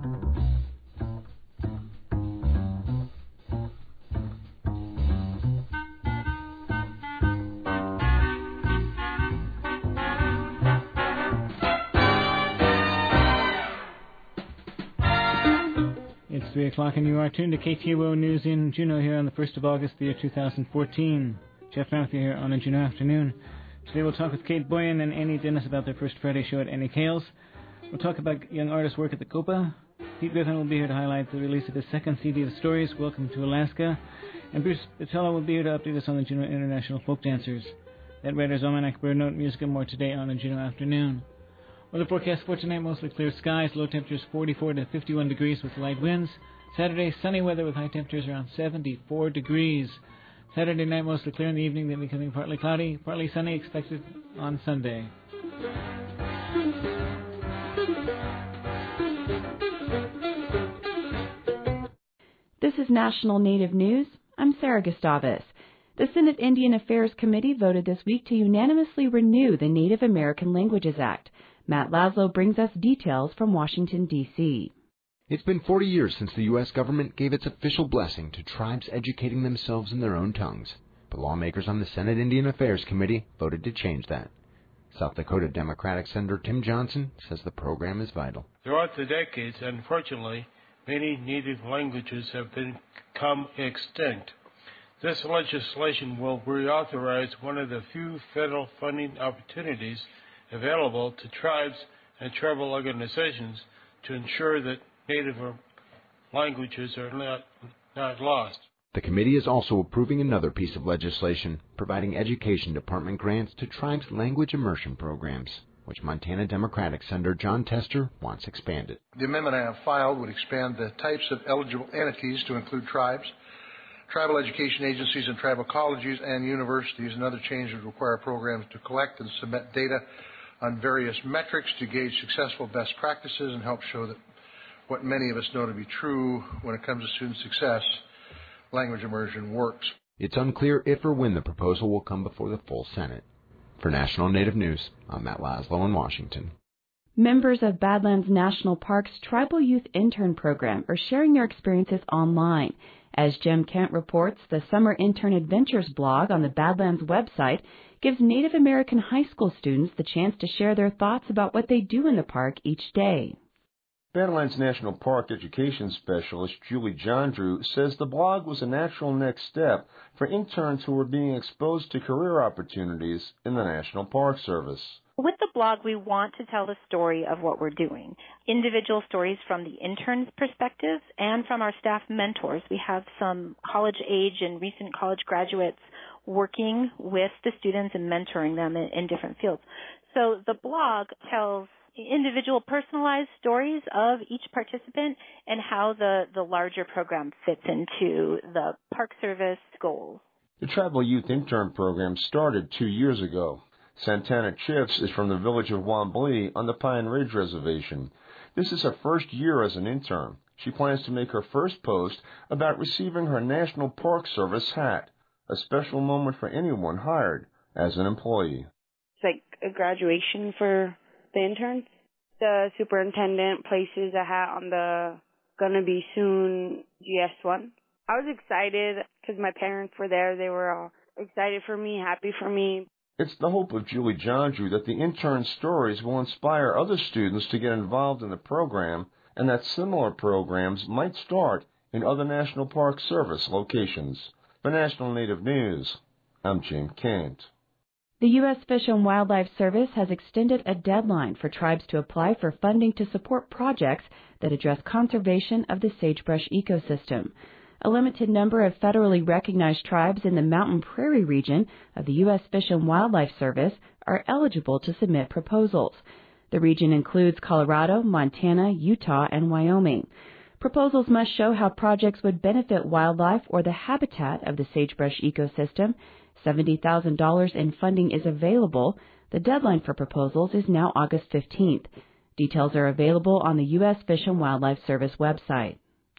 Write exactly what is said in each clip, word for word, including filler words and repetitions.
It's three o'clock and you are tuned to K T O O News in Juneau here on the first of August, the year two thousand fourteen. Jeff Matthew here on a Juneau afternoon. Today we'll talk with Kate Boyan and Annie Dennis about their first Friday show at Annie Kales. We'll talk about young artists' work at the Copa. Pete Griffin will be here to highlight the release of his second C D of stories, Welcome to Alaska. And Bruce Botello will be here to update us on the Juneau International Folk Dancers. That Writer's Almanac, Bird Note, Music and more today on a Juneau afternoon. Weather forecast for tonight, mostly clear skies, low temperatures forty-four to fifty-one degrees with light winds. Saturday, sunny weather with high temperatures around seventy-four degrees. Saturday night, mostly clear in the evening, then becoming partly cloudy, partly sunny expected on Sunday. This is National Native News. I'm Sarah Gustavus. The Senate Indian Affairs Committee voted this week to unanimously renew the Native American Languages Act. Matt Laszlo brings us details from Washington, D C It's been forty years since the U S government gave its official blessing to tribes educating themselves in their own tongues. But lawmakers on the Senate Indian Affairs Committee voted to change that. South Dakota Democratic Senator Tim Johnson says the program is vital. Throughout the decades, unfortunately, many native languages have become extinct. This legislation will reauthorize one of the few federal funding opportunities available to tribes and tribal organizations to ensure that native languages are not, not lost. The committee is also approving another piece of legislation, providing Education Department grants to tribes' language immersion programs, which Montana Democratic Senator John Tester wants expanded. The amendment I have filed would expand the types of eligible entities to include tribes, tribal education agencies and tribal colleges and universities. Another change would require programs to collect and submit data on various metrics to gauge successful best practices and help show that what many of us know to be true when it comes to student success, language immersion works. It's unclear if or when the proposal will come before the full Senate. For National Native News, I'm Matt Laszlo in Washington. Members of Badlands National Park's Tribal Youth Intern Program are sharing their experiences online. As Jem Kent reports, the Summer Intern Adventures blog on the Badlands website gives Native American high school students the chance to share their thoughts about what they do in the park each day. Badlands National Park Education Specialist Julie Jandrew says the blog was a natural next step for interns who were being exposed to career opportunities in the National Park Service. With the blog, we want to tell the story of what we're doing. Individual stories from the intern's perspective and from our staff mentors. We have some college age and recent college graduates working with the students and mentoring them in, in different fields. So the blog tells individual personalized stories of each participant and how the, the larger program fits into the Park Service goals. The Tribal Youth Intern Program started two years ago. Santana Chips is from the village of Wombly on the Pine Ridge Reservation. This is her first year as an intern. She plans to make her first post about receiving her National Park Service hat, a special moment for anyone hired as an employee. It's like a graduation for the interns. The superintendent places a hat on the gonna be soon G S one. I was excited because my parents were there. They were all excited for me, happy for me. It's the hope of Julie Jandrew that the intern stories will inspire other students to get involved in the program and that similar programs might start in other National Park Service locations. For National Native News, I'm Jim Kent. The U S Fish and Wildlife Service has extended a deadline for tribes to apply for funding to support projects that address conservation of the sagebrush ecosystem. A limited number of federally recognized tribes in the Mountain Prairie region of the U S Fish and Wildlife Service are eligible to submit proposals. The region includes Colorado, Montana, Utah, and Wyoming. Proposals must show how projects would benefit wildlife or the habitat of the sagebrush ecosystem. seventy thousand dollars in funding is available. The deadline for proposals is now August fifteenth. Details are available on the U S Fish and Wildlife Service website.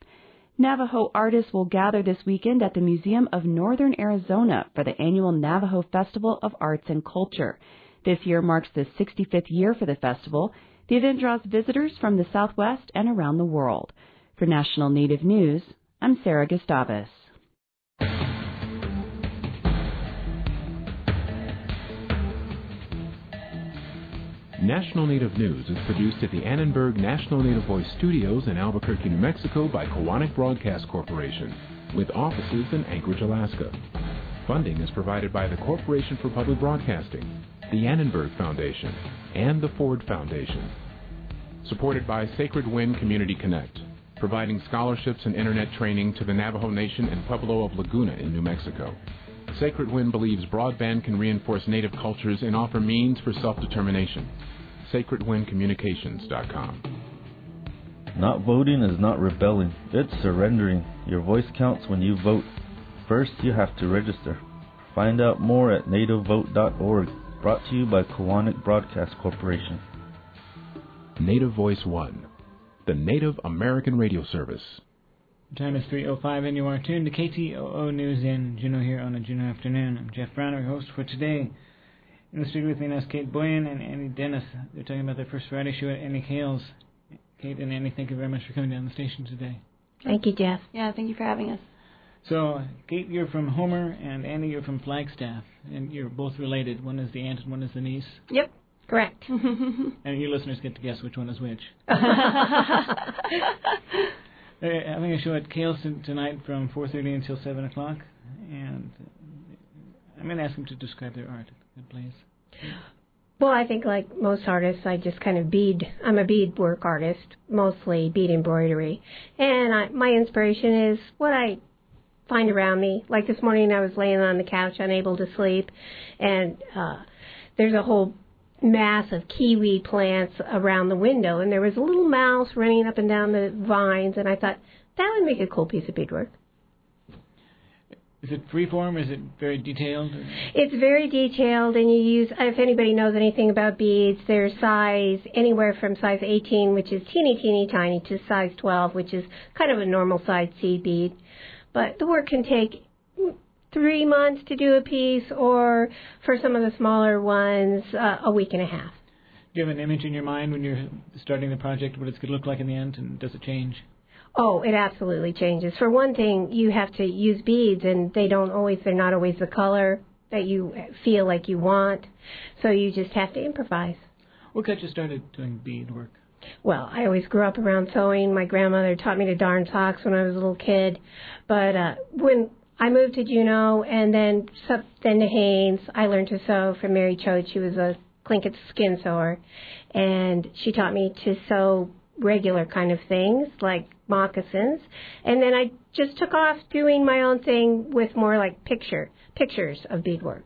Navajo artists will gather this weekend at the Museum of Northern Arizona for the annual Navajo Festival of Arts and Culture. This year marks the sixty-fifth year for the festival. The event draws visitors from the Southwest and around the world. For National Native News, I'm Sarah Gustavus. National Native News is produced at the Annenberg National Native Voice Studios in Albuquerque, New Mexico by Koahnic Broadcast Corporation, with offices in Anchorage, Alaska. Funding is provided by the Corporation for Public Broadcasting, the Annenberg Foundation, and the Ford Foundation. Supported by Sacred Wind Community Connect, providing scholarships and internet training to the Navajo Nation and Pueblo of Laguna in New Mexico. Sacred Wind believes broadband can reinforce Native cultures and offer means for self-determination. sacred wind communications dot com. Not voting is not rebelling, it's surrendering. Your voice counts when you vote. First, you have to register. Find out more at native vote dot org. Brought to you by Koahnic Broadcast Corporation. Native Voice One, the Native American Radio Service. The time is three oh five, and you are tuned to K T O O News in Juneau here on a Juneau afternoon. I'm Jeff Brown, your host for today. In the studio with me now is Kate Boyan and Annie Dennis. They're talking about their first Friday show at Annie Kale's. Kate and Annie, thank you very much for coming down the station today. Thank you, Jeff. Yeah, thank you for having us. So, Kate, you're from Homer, and Annie, you're from Flagstaff, and you're both related. One is the aunt and one is the niece. Yep, correct. And your listeners get to guess which one is which. They're having a show at Kale's tonight from four thirty until seven o'clock, and I'm going to ask them to describe their art, please. Well, I think like most artists, I just kind of bead, I'm a beadwork artist, mostly bead embroidery. And I, my inspiration is what I find around me. Like this morning I was laying on the couch unable to sleep, and uh, there's a whole mass of kiwi plants around the window, and there was a little mouse running up and down the vines, and I thought, that would make a cool piece of beadwork. Is it freeform, or is it very detailed? Or? It's very detailed, and you use, if anybody knows anything about beads, their size, anywhere from size eighteen, which is teeny, teeny, tiny, to size twelve, which is kind of a normal size seed bead. But the work can take three months to do a piece, or for some of the smaller ones, uh, a week and a half. Do you have an image in your mind when you're starting the project, what it's going to look like in the end, and does it change? Oh, it absolutely changes. For one thing, you have to use beads, and they don't always, they're not always the color that you feel like you want, so you just have to improvise. What got you started doing beadwork? Well, I always grew up around sewing. My grandmother taught me to darn socks when I was a little kid, but uh, when I moved to Juneau and then then to Haines, I learned to sew from Mary Choate. She was a Tlingit skin sewer, and she taught me to sew regular kind of things like moccasins, and then I just took off doing my own thing with more like picture pictures of beadwork.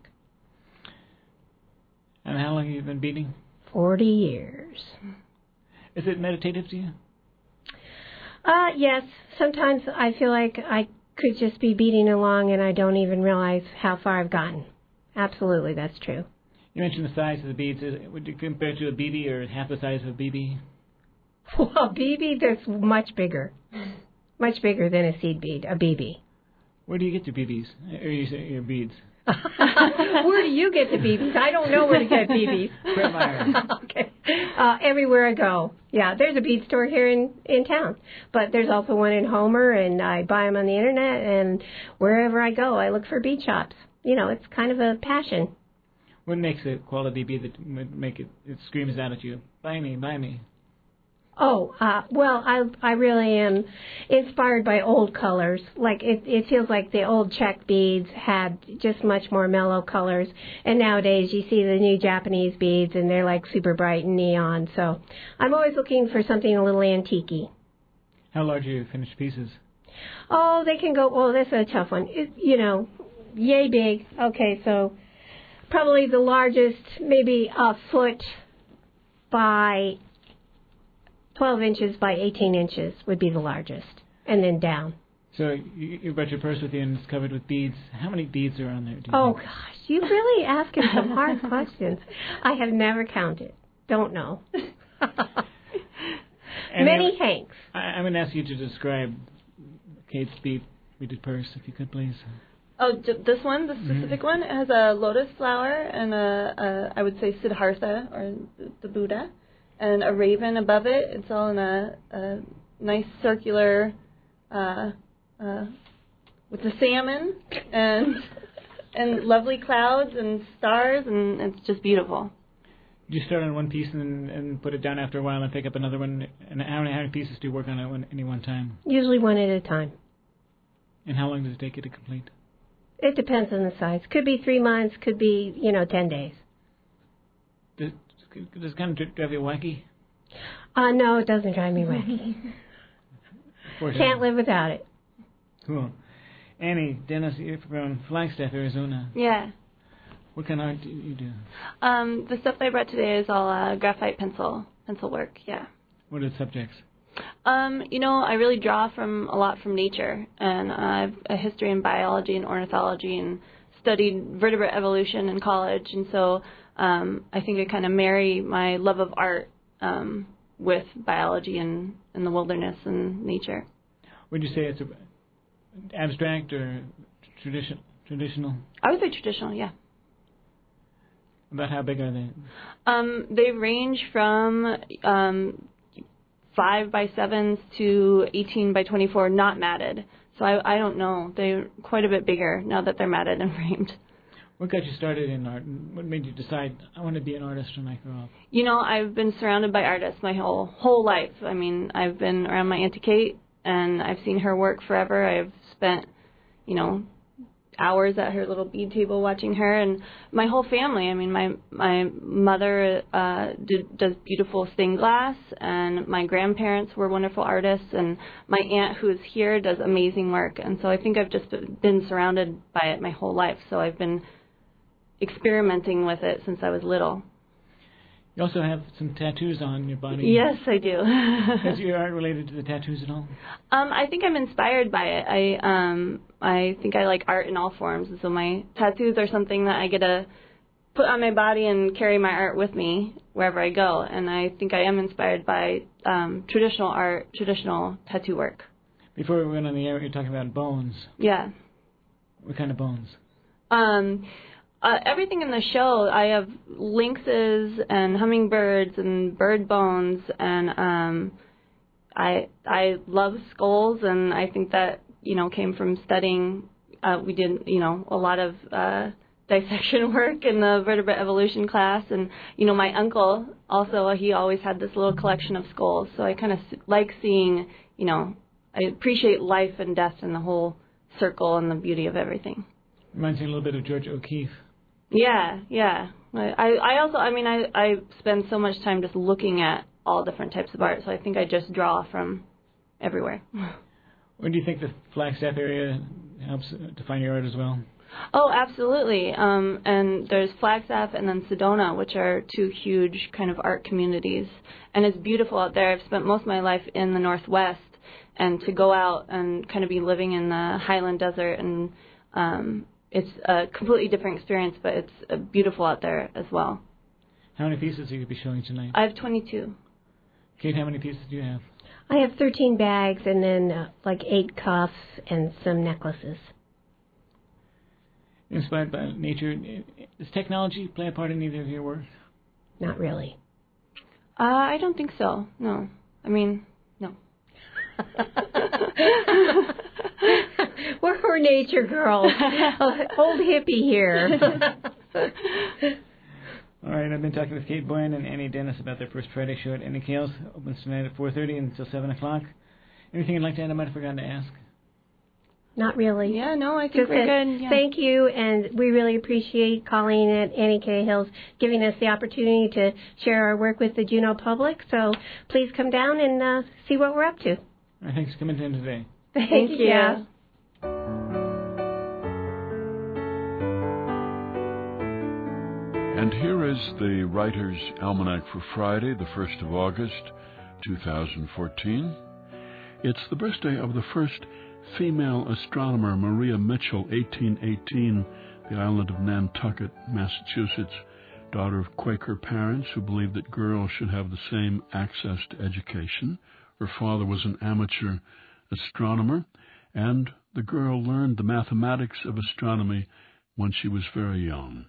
And how long have you been beading? Forty years. Is it meditative to you? Uh, yes. Sometimes I feel like I could just be beading along and I don't even realize how far I've gotten. Absolutely, that's true. You mentioned the size of the beads. Would you compare it to a B B or half the size of a B B? Well, B B, that's much bigger. Much bigger than a seed bead, a B B. Where do you get your B Bs? Or you say your beads? Where do you get the B Bs? I don't know where to get B Bs. Fred Meyer. Okay. Uh, everywhere I go. Yeah, there's a bead store here in, in town. But there's also one in Homer, and I buy them on the internet, and wherever I go, I look for bead shops. You know, it's kind of a passion. What makes a quality B B that would make it, it screams out at you, buy me, buy me? Oh, uh, well, I I really am inspired by old colors. Like, it, it feels like the old Czech beads had just much more mellow colors. And nowadays you see the new Japanese beads, and they're like super bright and neon. So I'm always looking for something a little antique-y. How large are your finished pieces? Oh, they can go, well, that's a tough one. It, you know, yay big. Okay, so probably the largest, maybe a foot by twelve inches by eighteen inches would be the largest, and then down. So you, you brought your purse with you and it's covered with beads. How many beads are on there? Do you oh, think? gosh, you really asking some hard questions. I have never counted. Don't know. Many I, hanks. I, I'm going to ask you to describe Kate's bead beaded purse, if you could, please. Oh, this one, the specific mm-hmm. one, it has a lotus flower and a, a I would say Siddhartha, or the Buddha. and a raven above it. It's all in a, a nice circular, uh, uh, with the salmon and and lovely clouds and stars, and it's just beautiful. Do you start on one piece and, and put it down after a while and pick up another one? And how many, how many pieces do you work on at one, any one time? Usually one at a time. And how long does it take you to complete? It depends on the size. Could be three months, could be, you know, ten days. Does, does it kind of drive you wacky? Uh, no, it doesn't drive me wacky. Can't live without it. Cool. Annie, Dennis, you're from Flagstaff, Arizona. Yeah. What kind of art do you do? Um, the stuff I brought today is all uh, graphite pencil, pencil work, yeah. What are the subjects? Um, you know, I really draw from a lot from nature, and I have a history in biology and ornithology and studied vertebrate evolution in college, and so um, I think I kind of marry my love of art um, with biology and, and the wilderness and nature. Would you say it's a, abstract or tradition, traditional? I would say traditional, yeah. About how big are they? Um, they range from um, five by sevens to eighteen by twenty-four, not matted. So I, I don't know. They're quite a bit bigger now that they're matted and framed. What got you started in art? What made you decide, I want to be an artist when I grow up? You know, I've been surrounded by artists my whole whole life. I mean, I've been around my Auntie Kate, and I've seen her work forever. I've spent, you know, hours at her little bead table watching her, and my whole family. I mean, my my mother uh, did, does beautiful stained glass, and my grandparents were wonderful artists, and my aunt who is here does amazing work. And so I think I've just been surrounded by it my whole life. So I've been experimenting with it since I was little. You also have some tattoos on your body. Yes, I do. Is your art related to the tattoos at all? Um, I think I'm inspired by it. I um, I think I like art in all forms, and so my tattoos are something that I get to put on my body and carry my art with me wherever I go. And I think I am inspired by um, traditional art, traditional tattoo work. Before we went on the air, you were talking about bones. Yeah. What kind of bones? Um. Uh, everything in the show, I have lynxes and hummingbirds and bird bones, and um, I I love skulls, and I think that, you know, came from studying. Uh, we did, you know, a lot of uh, dissection work in the vertebrate evolution class, and you know, my uncle also, he always had this little collection of skulls, so I kind of like seeing, you know, I appreciate life and death and the whole circle and the beauty of everything. Reminds me a little bit of George O'Keeffe. Yeah, yeah. I, I also, I mean, I, I spend so much time just looking at all different types of art, so I think I just draw from everywhere. Where do you think the Flagstaff area helps define your art as well? Oh, absolutely. Um, and there's Flagstaff and then Sedona, which are two huge kind of art communities. And it's beautiful out there. I've spent most of my life in the Northwest, and to go out and kind of be living in the Highland Desert, and um, it's a completely different experience, but it's uh, beautiful out there as well. How many pieces are you going to be showing tonight? I have twenty-two. Kate, how many pieces do you have? I have thirteen bags and then uh, like eight cuffs and some necklaces. Inspired by nature. Does technology play a part in either of your work? Not really. Uh, I don't think so. No. I mean, no. We're, we're nature girls. Old hippie here. All right, I've been talking with Kate Boyan and Annie Dennis about their first Friday show at Annie Kale's. Opens tonight at four thirty until seven o'clock. Anything you'd like to add I might have forgotten to ask? Not really. Yeah, no, I think Just we're that, good. Yeah. Thank you, and we really appreciate Colleen at Annie K. Hills giving us the opportunity to share our work with the Juneau public. So please come down and uh, see what we're up to. All right, thanks for coming in today. Thank, Thank you. you. And here is the Writer's Almanac for Friday, the first of August, two thousand fourteen. It's the birthday of the first female astronomer, Maria Mitchell, eighteen eighteen, the island of Nantucket, Massachusetts, daughter of Quaker parents who believed that girls should have the same access to education. Her father was an amateur astronomer, and the girl learned the mathematics of astronomy when she was very young.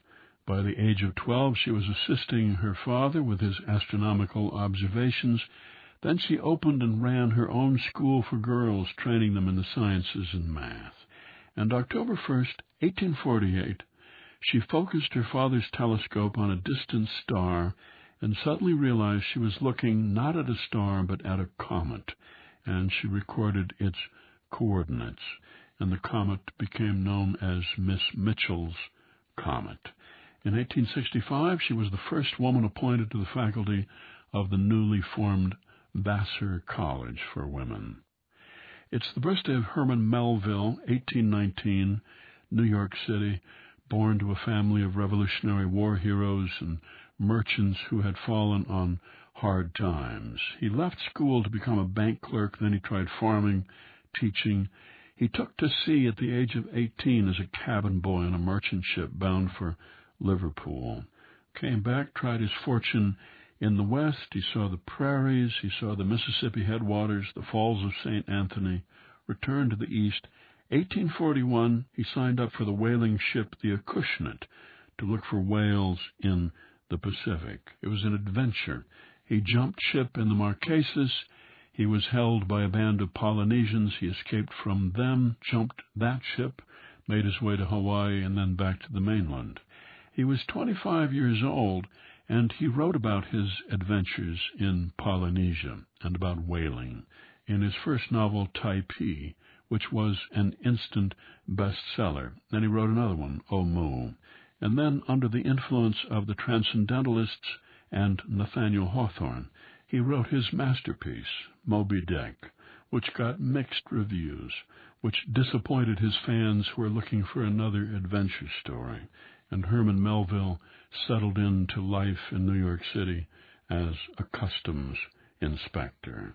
By the age of twelve, she was assisting her father with his astronomical observations. Then she opened and ran her own school for girls, training them in the sciences and math. And October first, eighteen forty-eight, she focused her father's telescope on a distant star and suddenly realized she was looking not at a star but at a comet, and she recorded its coordinates, and the comet became known as Miss Mitchell's Comet. In eighteen sixty-five, she was the first woman appointed to the faculty of the newly formed Vassar College for Women. It's the birthday of Herman Melville, eighteen nineteen, New York City, born to a family of Revolutionary War heroes and merchants who had fallen on hard times. He left school to become a bank clerk, then he tried farming, teaching. He took to sea at the age of eighteen as a cabin boy on a merchant ship bound for Liverpool. Came back, tried his fortune in the West. He saw the prairies, he saw the Mississippi headwaters, the Falls of Saint Anthony, returned to the East. eighteen forty-one, he signed up for the whaling ship the Acushnet to look for whales in the Pacific. It was an adventure. He jumped ship in the Marquesas. He was held by a band of Polynesians. He escaped from them, jumped that ship, made his way to Hawaii, and then back to the mainland. He was twenty-five years old, and he wrote about his adventures in Polynesia and about whaling in his first novel, Typee, which was an instant bestseller. Then he wrote another one, Omoo. And then, under the influence of the Transcendentalists and Nathaniel Hawthorne, he wrote his masterpiece, Moby Dick, which got mixed reviews, which disappointed his fans who were looking for another adventure story. And Herman Melville settled into life in New York City as a customs inspector.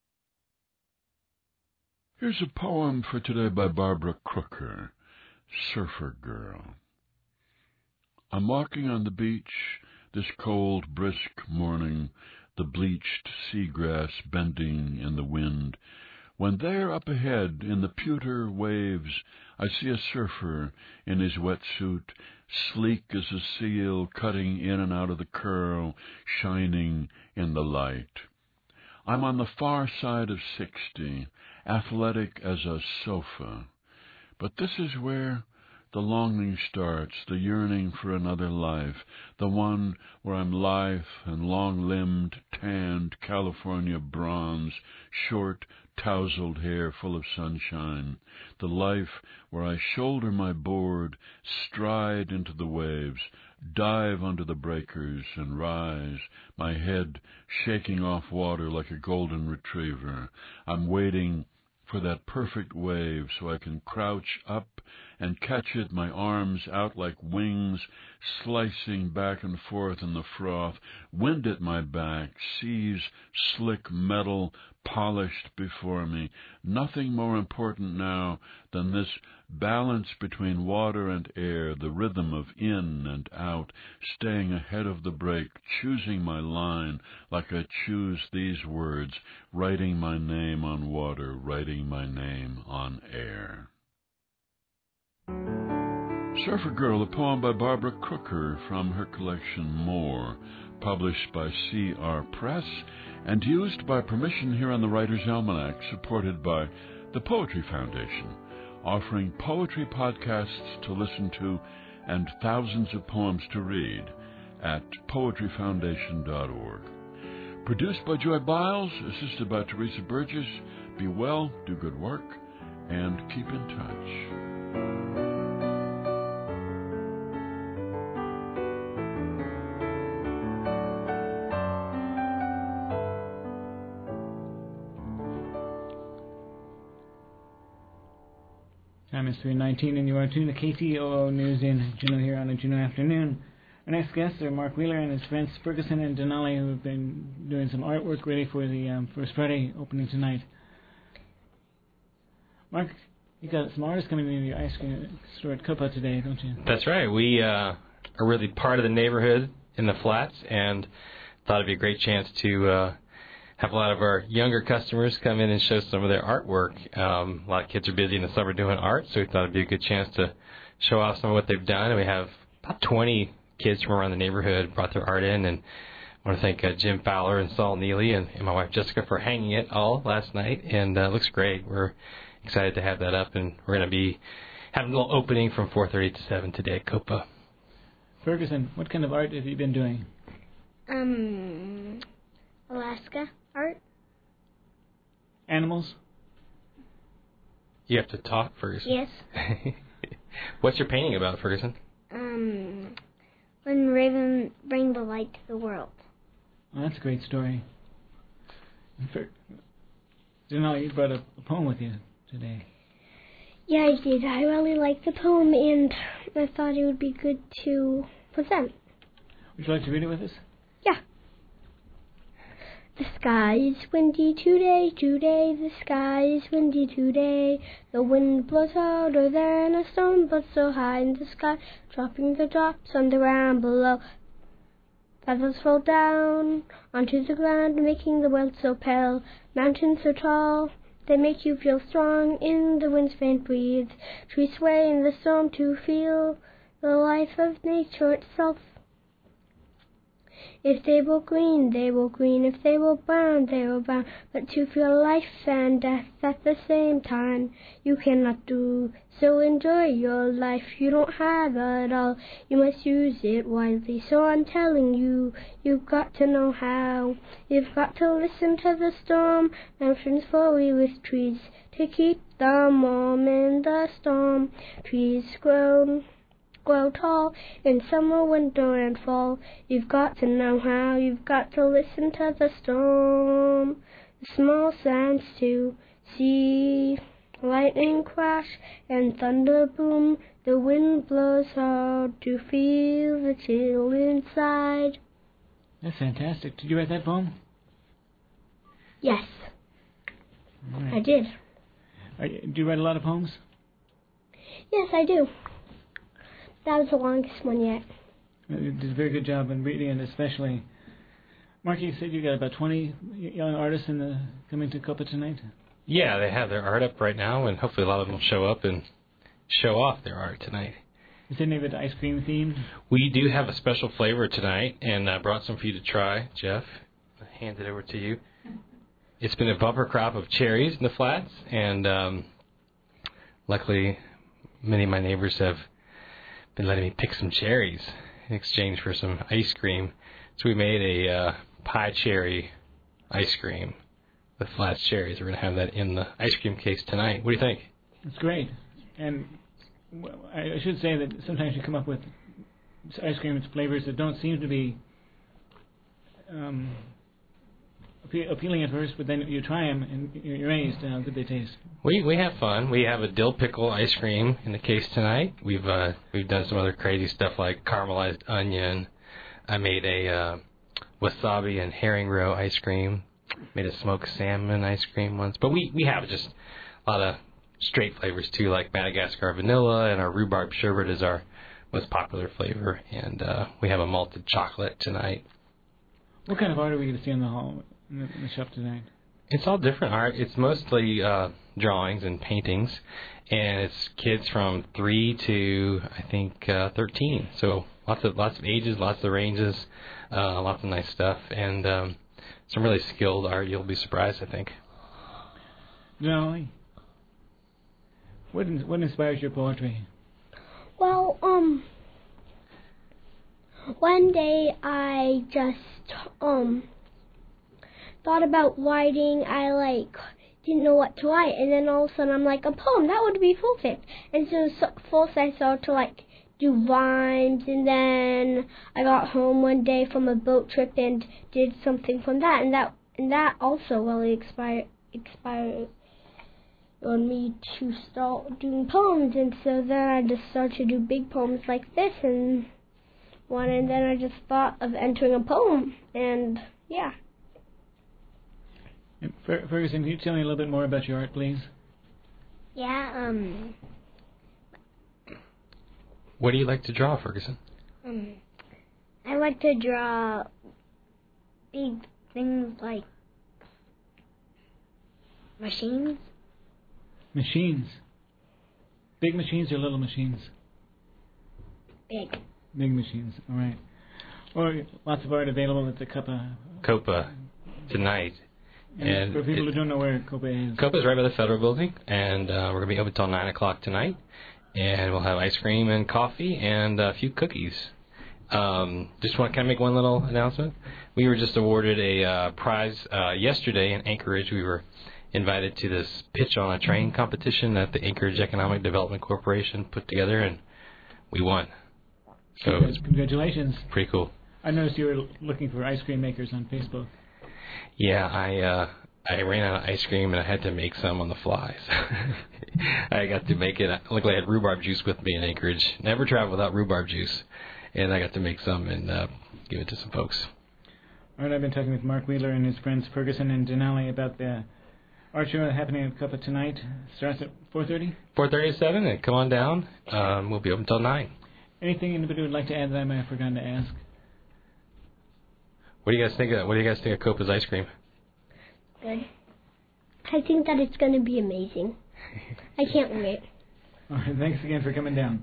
Here's a poem for today by Barbara Crooker, Surfer Girl. I'm walking on the beach this cold, brisk morning, the bleached seagrass bending in the wind, when there up ahead in the pewter waves I see a surfer in his wetsuit, sleek as a seal, cutting in and out of the curl, shining in the light. I'm on the far side of sixty, athletic as a sofa, but this is where the longing starts, the yearning for another life, the one where I'm lithe and long-limbed, tanned, California bronze, short, tousled hair full of sunshine, the life where I shoulder my board, stride into the waves, dive under the breakers and rise, my head shaking off water like a golden retriever. I'm waiting for that perfect wave so I can crouch up and catch it, my arms out like wings, slicing back and forth in the froth, wind at my back, seas slick metal polished before me. Nothing more important now than this balance between water and air, the rhythm of in and out, staying ahead of the break, choosing my line like I choose these words, writing my name on water, writing my name on air. Surfer Girl, a poem by Barbara Crooker from her collection More, published by C R Press and used by permission here on the Writer's Almanac, supported by the Poetry Foundation, offering poetry podcasts to listen to and thousands of poems to read at poetry foundation dot org. Produced by Joy Biles, assisted by Teresa Burgess. Be well, do good work, and keep in touch. Time is three nineteen, and you are tuned to K T O O News in Juneau here on a Juneau afternoon. Our next guests are Mark Wheeler and his friends Ferguson and Denali, who have been doing some artwork ready for the um, First Friday opening tonight. Mark, you got some artists coming in your ice cream store at Cuppa today, don't you? That's right. We uh, are really part of the neighborhood in the Flats, and thought it'd be a great chance to uh, have a lot of our younger customers come in and show some of their artwork. Um, a lot of kids are busy in the summer doing art, so we thought it'd be a good chance to show off some of what they've done. And we have about twenty kids from around the neighborhood brought their art in, and I want to thank uh, Jim Fowler and Saul Neely and, and my wife Jessica for hanging it all last night, and uh, it looks great. We're excited to have that up, and we're going to be having a little opening from four thirty to seven today at Copa. Ferguson, what kind of art have you been doing? Um, Alaska art. Animals? You have to talk, Ferguson. Yes. What's your painting about, Ferguson? Um, when Raven bring the light to the world. Well, that's a great story. Fer- Janelle, you brought a, a poem with you today. Yeah, I did. I really liked the poem, and I thought it would be good to present. Would you like to read it with us? Yeah. The sky is windy today, today. The sky is windy today. The wind blows harder than a storm, but so high in the sky, dropping the drops on the ground below. Feathers fall down onto the ground, making the world so pale. Mountains so tall, they make you feel strong in the wind's faint breeze. Trees sway in the storm to feel the life of nature itself. If they were green, they were green. If they were brown, they were brown. But to feel life and death at the same time, you cannot do. So enjoy your life. You don't have it all. You must use it wisely. So I'm telling you, you've got to know how. You've got to listen to the storm. Mountains furry with trees to keep them warm in the storm. Trees grow. grow tall in summer, winter, and fall. You've got to know how. You've got to listen to the storm. The small sounds to see lightning crash and thunder boom. The wind blows hard to feel the chill inside. That's fantastic. Did you write that poem? Yes, right. I did. Are you, do you write a lot of poems? Yes, I do. That was the longest one yet. You did a very good job in reading it, especially. Mark, you said you got about twenty young artists in the coming to Copa tonight? Yeah, they have their art up right now, and hopefully a lot of them will show up and show off their art tonight. Is any of it ice cream themed? We do have a special flavor tonight, and I brought some for you to try, Jeff. I'll hand it over to you. It's been a bumper crop of cherries in the flats, and um, luckily many of my neighbors have been letting me pick some cherries in exchange for some ice cream. So we made a uh, pie cherry ice cream with Flats cherries. We're going to have that in the ice cream case tonight. What do you think? It's great. And I should say that sometimes you come up with ice cream with flavors that don't seem to be um, appealing at first, but then you try them and you're amazed at how good they taste. We we have fun. We have a dill pickle ice cream in the case tonight. We've uh, we've done some other crazy stuff like caramelized onion. I made a uh, wasabi and herring roe ice cream. Made a smoked salmon ice cream once. But we, we have just a lot of straight flavors too, like Madagascar vanilla, and our rhubarb sherbet is our most popular flavor. And uh, we have a malted chocolate tonight. What kind of art are we going to see in the hall in the, in the shop tonight? It's all different art. It's mostly uh, drawings and paintings, and it's kids from three to I think uh, thirteen. So lots of lots of ages, lots of ranges, uh, lots of nice stuff, and um, some really skilled art. You'll be surprised, I think. No. What what inspires your poetry? Well, um, one day I just um. thought about writing. I like didn't know what to write, and then all of a sudden I'm like, a poem, that would be perfect. And so, so first I started to like do rhymes, and then I got home one day from a boat trip and did something from that, and that and that also really inspired inspired me to start doing poems. And so then I just started to do big poems like this and one, and then I just thought of entering a poem, and yeah. Ferguson, can you tell me a little bit more about your art, please? Yeah, um... What do you like to draw, Ferguson? Um, I like to draw big things like machines. Machines? Big machines or little machines? Big. Big machines, all right. Or lots of art available at the Copa. Copa tonight. And, and for people it, who don't know where Copa is. Copa is right by the Federal Building, and uh, we're going to be open until nine o'clock tonight. And we'll have ice cream and coffee and a few cookies. Um, just want to kind of make one little announcement. We were just awarded a uh, prize uh, yesterday in Anchorage. We were invited to this pitch on a train competition that the Anchorage Economic Development Corporation put together, and we won. So congratulations. Pretty cool. I noticed you were looking for ice cream makers on Facebook. Yeah, I uh, I ran out of ice cream and I had to make some on the fly. I got to make it. Luckily, I had rhubarb juice with me in Anchorage. Never travel without rhubarb juice, and I got to make some and uh, give it to some folks. All right, I've been talking with Mark Wheeler and his friends Ferguson and Denali about the art show happening at Copa tonight. Starts at four thirty. four thirty to seven, and come on down. Um, we'll be open until nine. Anything anybody would like to add that I might have forgotten to ask? What do you guys think of? What do you guys think of Copa's ice cream? Good. I think that it's going to be amazing. I can't wait. All right, thanks again for coming down.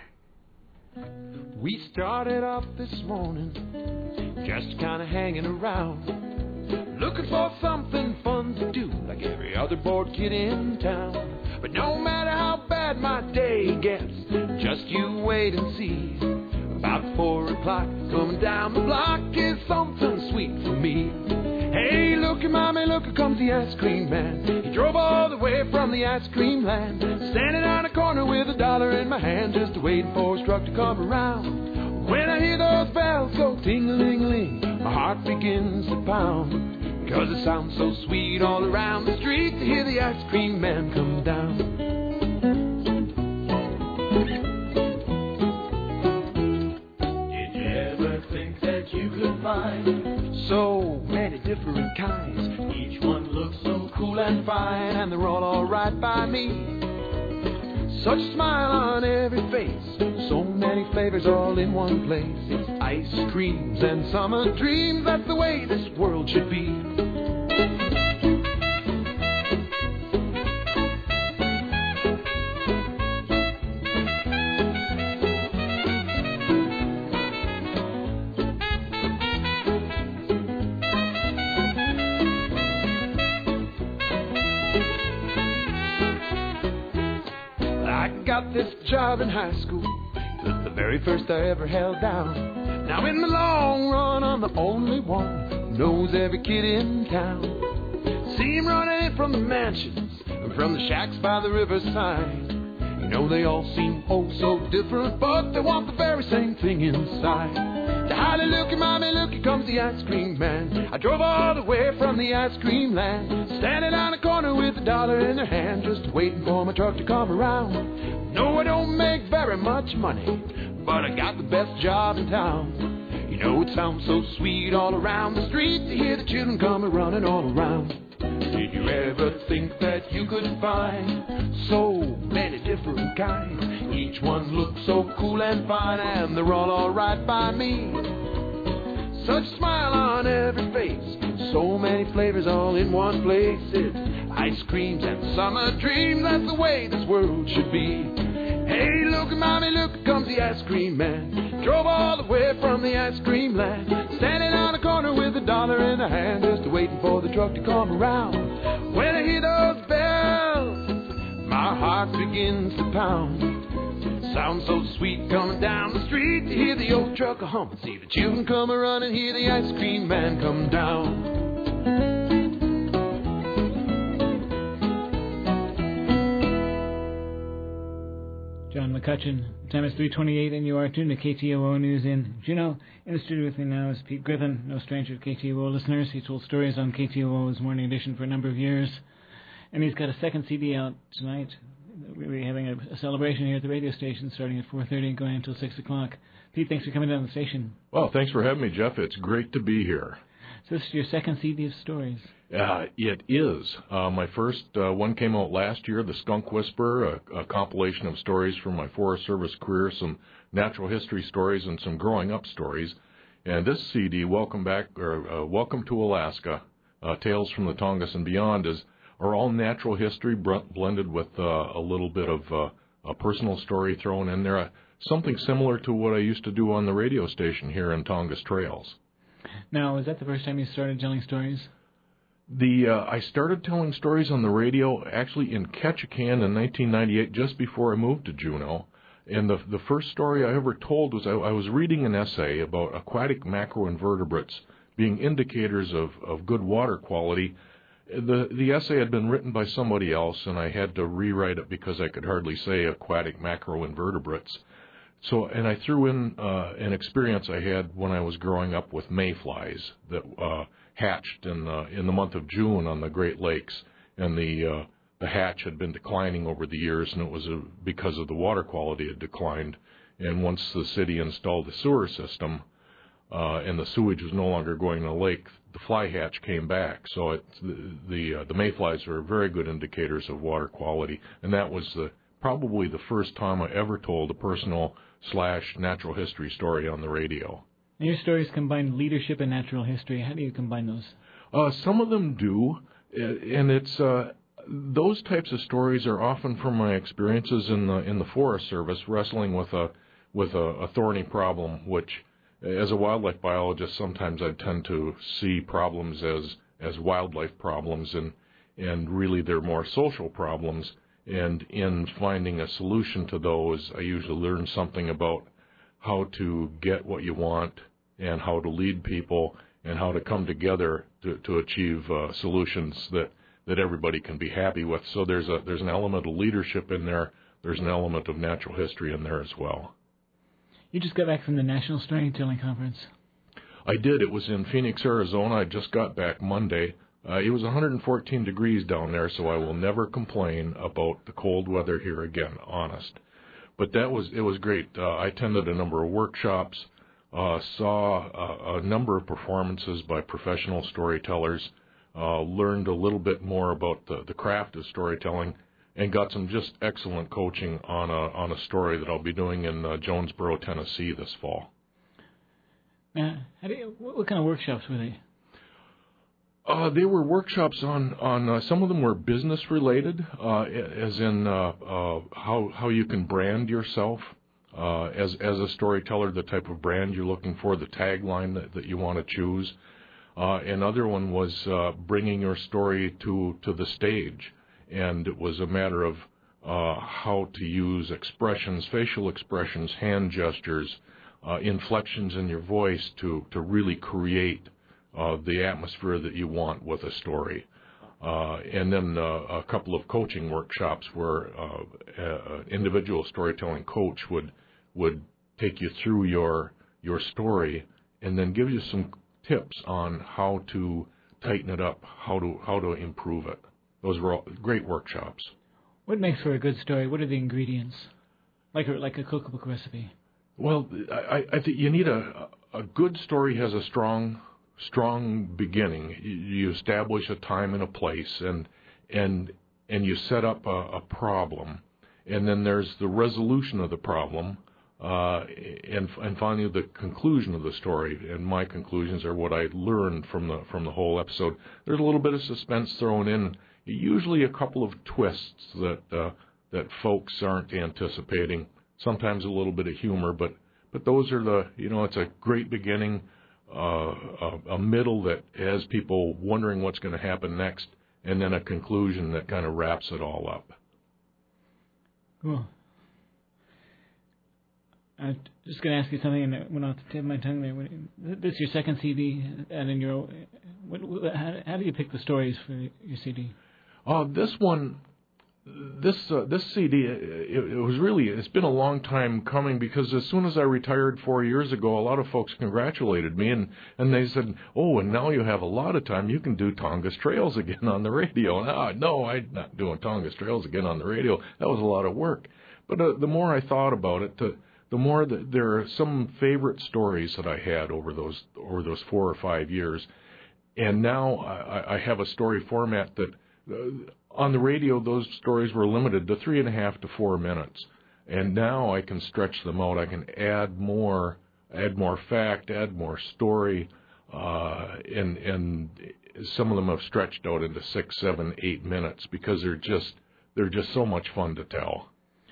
We started off this morning, just kind of hanging around, looking for something fun to do, like every other bored kid in town. But no matter how bad my day gets, just you wait and see. About four o'clock, coming down the block is something sweet for me. Hey, look at mommy, look, here comes the ice cream man. He drove all the way from the ice cream land, standing on a corner with a dollar in my hand, just waiting for his truck to come around. When I hear those bells go ting-a-ling-a-ling, my heart begins to pound, because it sounds so sweet all around the street to hear the ice cream man come down. Did you ever think that you could find so many different kinds? Each one looks so cool and fine, and they're all alright by me. Such a smile on every face, so many flavors all in one place. It's ice creams and summer dreams, that's the way this world should be. Got this job in high school, it was the very first I ever held down. Now in the long run, I'm the only one who knows every kid in town. See 'em running in from the mansions, and from the shacks by the riverside. You know they all seem oh so different, but they want the very same thing inside. The holly looky, mommy, look, here comes the ice cream man. I drove all the way from the ice cream land, standing on a corner with a dollar in their hand, just waiting for my truck to come around. No, I don't make very much money, but I got the best job in town. You know it sounds so sweet all around the street to hear the children come running all around. Did you ever think that you could find so many different kinds? Each one looks so cool and fine, and they're all alright by me. Such a smile on every face, so many flavors all in one place. It's ice creams and summer dreams, that's the way this world should be. Hey, look at mommy, look, here comes the ice cream man. Drove all the way from the ice cream land, standing on a corner with a dollar in a hand, just waiting for the truck to come around. When I hear those bells, my heart begins to pound. Sounds so sweet coming down the street to hear the old truck hum, see the children come a-running, hear the ice cream man come down. John McCutcheon. The time is three twenty-eight, and you are tuned to K T O O News in Juneau. In the studio with me now is Pete Griffin, no stranger to K T O O listeners. He told stories on K T O O's Morning Edition for a number of years, and he's got a second C D out tonight. We'll be having a, a celebration here at the radio station starting at four thirty and going until six o'clock. Pete, thanks for coming down to the station. Well, thanks for having me, Jeff. It's great to be here. So this is your second C D of stories. Uh, it is. Uh, my first uh, one came out last year, The Skunk Whisperer, a, a compilation of stories from my Forest Service career, some natural history stories, and some growing up stories. And this C D, Welcome Back, or uh, Welcome to Alaska, uh, Tales from the Tongass and Beyond, is are all natural history blended with uh, a little bit of uh, a personal story thrown in there. Uh, something similar to what I used to do on the radio station here in Tongass Trails. Now, was that the first time you started telling stories? The uh, I started telling stories on the radio actually in Ketchikan in nineteen ninety-eight, just before I moved to Juneau. And the the first story I ever told was I, I was reading an essay about aquatic macroinvertebrates being indicators of, of good water quality. The the essay had been written by somebody else, and I had to rewrite it because I could hardly say aquatic macroinvertebrates. So, and I threw in uh, an experience I had when I was growing up with mayflies that uh, hatched in the, in the month of June on the Great Lakes, and the uh, the hatch had been declining over the years, and it was a, because of the water quality had declined. And once the city installed the sewer system, uh, and the sewage was no longer going to the lake, the fly hatch came back. So it, the the, uh, the mayflies are very good indicators of water quality, and that was the probably the first time I ever told a personal slash natural history story on the radio. And your stories combine leadership and natural history. How do you combine those? Uh, some of them do, and it's uh, those types of stories are often from my experiences in the in the Forest Service, wrestling with a with a, a thorny problem, which, as a wildlife biologist, sometimes I tend to see problems as as wildlife problems, and and really they're more social problems. And in finding a solution to those, I usually learn something about how to get what you want and how to lead people and how to come together to, to achieve uh, solutions that, that everybody can be happy with. So there's a there's an element of leadership in there. There's an element of natural history in there as well. You just got back from the National Storytelling Conference. I did. It was in Phoenix, Arizona. I just got back Monday. Uh, it was one hundred fourteen degrees down there, so I will never complain about the cold weather here again, honest. But that was it was great. Uh, I attended a number of workshops, uh, saw a, a number of performances by professional storytellers, uh, learned a little bit more about the, the craft of storytelling, and got some just excellent coaching on a on a story that I'll be doing in uh, Jonesboro, Tennessee this fall. Uh, how do you, what, what kind of workshops were they? Uh, they were workshops on, on uh, some of them were business related, uh, as in uh, uh, how how you can brand yourself uh, as as a storyteller, the type of brand you're looking for, the tagline that, that you want to choose. Uh, another one was uh, bringing your story to, to the stage, and it was a matter of uh, how to use expressions, facial expressions, hand gestures, uh, inflections in your voice to, to really create Uh, the atmosphere that you want with a story. Uh, and then uh, a couple of coaching workshops where uh, an individual storytelling coach would would take you through your your story and then give you some tips on how to tighten it up, how to how to improve it. Those were all great workshops. What makes for a good story? What are the ingredients? Like a, like a cookbook recipe? Well, I, I think you need a a good story has a strong strong beginning. You establish a time and a place, and and and you set up a, a problem, and then there's the resolution of the problem, uh, and and finally the conclusion of the story. And my conclusions are what I learned from the from the whole episode. There's a little bit of suspense thrown in, usually a couple of twists that uh, that folks aren't anticipating. Sometimes a little bit of humor, but but those are the you know it's a great beginning. Uh, a, a middle that has people wondering what's going to happen next, and then a conclusion that kind of wraps it all up. Cool. I'm just going to ask you something, and it went off the tip of my tongue there. This is your second C D, and in your what, what, how, how do you pick the stories for your C D? Uh, this one, this uh, this C D, it, it was really, it's been a long time coming, because as soon as I retired four years ago, a lot of folks congratulated me, and, and they said, oh, and now you have a lot of time, you can do Tongass Trails again on the radio. And, ah, no, I'm not doing Tongass Trails again on the radio. That was a lot of work. But uh, the more I thought about it, the, the more that there are some favorite stories that I had over those over those four or five years. And now I, I have a story format that, uh, on the radio, those stories were limited to three and a half to four minutes, and now I can stretch them out. I can add more, add more fact, add more story, uh, and and some of them have stretched out into six, seven, eight minutes because they're just they're just so much fun to tell.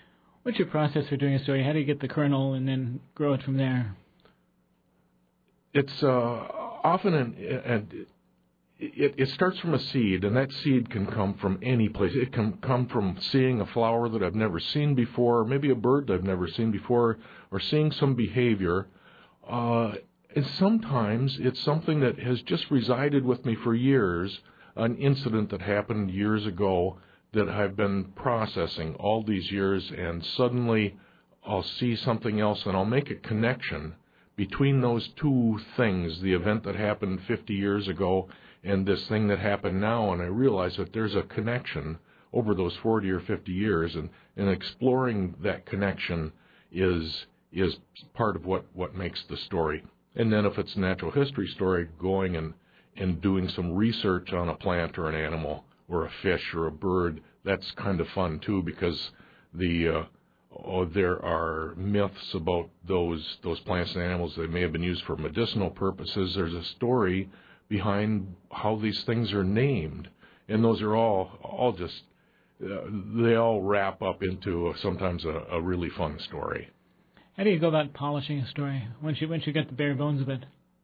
What's your process for doing a story? How do you get the kernel and then grow it from there? It's uh, often an, and it, it starts from a seed, and that seed can come from any place. It can come from seeing a flower that I've never seen before, maybe a bird that I've never seen before, or seeing some behavior. Uh, and sometimes it's something that has just resided with me for years, an incident that happened years ago that I've been processing all these years, and suddenly I'll see something else, and I'll make a connection between those two things, the event that happened fifty years ago and this thing that happened now, and I realize that there's a connection over those forty or fifty years, and, and exploring that connection is is part of what, what makes the story. And then if it's a natural history story, going and, and doing some research on a plant or an animal or a fish or a bird, that's kind of fun too, because the uh, oh, there are myths about those those plants and animals that may have been used for medicinal purposes. There's a story behind how these things are named, and those are all all just uh, they all wrap up into a, sometimes a, a really fun story. How do you go about polishing a story once you once you get the bare bones of it?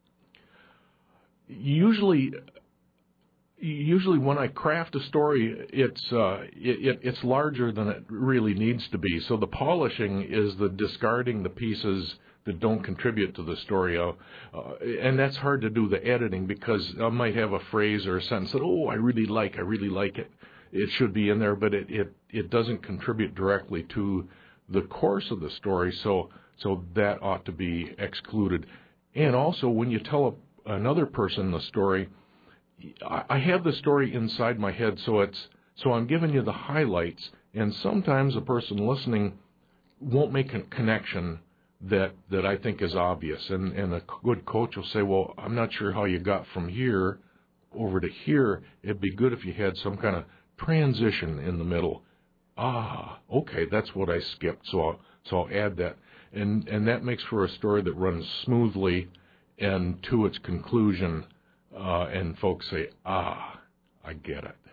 Usually. Usually, when I craft a story, it's uh, it, it's larger than it really needs to be. So the polishing is the discarding the pieces that don't contribute to the story, uh, uh, and that's hard to do. The editing, because I might have a phrase or a sentence that oh I really like, I really like it. It should be in there, but it it, it doesn't contribute directly to the course of the story. So so that ought to be excluded. And also, when you tell a, another person the story, I have the story inside my head, so it's so I'm giving you the highlights, and sometimes a person listening won't make a connection that, that I think is obvious, and, and a good coach will say, well, I'm not sure how you got from here over to here. It'd be good if you had some kind of transition in the middle. Ah, okay, that's what I skipped, so I'll, so I'll add that, and and that makes for a story that runs smoothly and to its conclusion. Uh, and folks say, ah, I get it.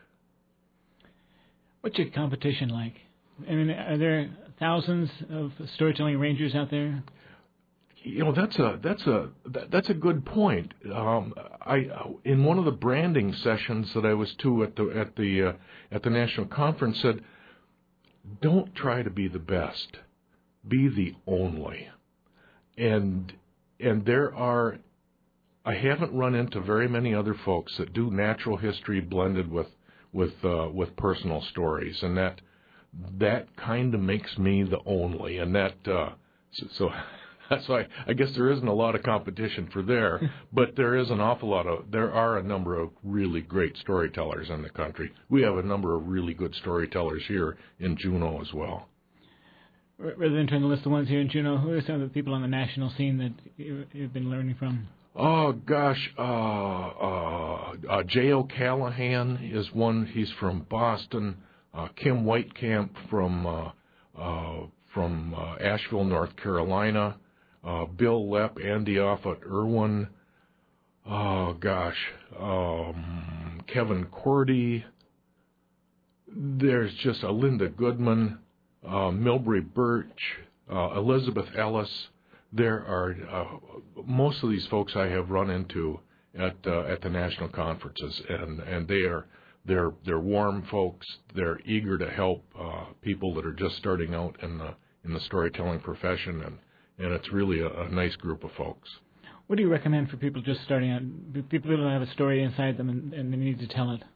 What's your competition like? I mean, are there thousands of storytelling rangers out there? You know, that's a that's a that's a good point. Um, I in one of the branding sessions that I was to at the at the uh, at the national conference said, don't try to be the best, be the only. And and there are. I haven't run into very many other folks that do natural history blended with with uh, with personal stories, and that that kind of makes me the only. And that uh, so, so that's why I guess there isn't a lot of competition for there, but there is an awful lot of there are a number of really great storytellers in the country. We have a number of really good storytellers here in Juneau as well. Rather than trying to list the ones here in Juneau, who are some of the people on the national scene that you've been learning from? Oh, gosh, uh, uh, uh, Jay O'Callahan is one. He's from Boston. Uh, Kim Whitekamp from uh, uh, from uh, Asheville, North Carolina. Uh, Bill Lepp, Andy off at Irwin. Oh, gosh, um, Kevin Cordy. There's just a Linda Goodman, uh, Milbury Birch, uh, Elizabeth Ellis. There are uh, most of these folks I have run into at uh, at the national conferences, and, and they are they're they're warm folks. They're eager to help uh, people that are just starting out in the in the storytelling profession, and, and it's really a, a nice group of folks. What do you recommend for people just starting out? People who don't have a story inside them and, and they need to tell it.